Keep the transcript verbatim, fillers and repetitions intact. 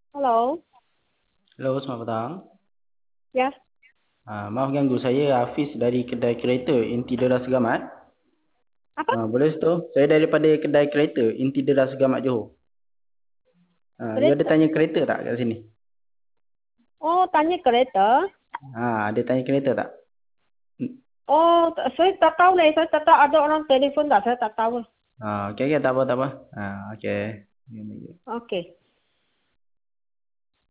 Halo, Halo, selamat petang. ya, Ah, maaf ganggu, saya Hafiz dari kedai kereta Inti Deras Segamat. apa Ah, boleh tu? Saya daripada kedai kereta Inti Deras Segamat Johor. Ah, you ada kereta? tanya kereta tak kat sini? Oh, tanya kereta. Ah, ada tanya kereta tak? Hmm. Oh, t- saya tak tahu nih, saya tak tahu ada orang telefon tak, saya tak tahu. Ah, okey okey, tak apa tak apa. Ah, okey. Oke.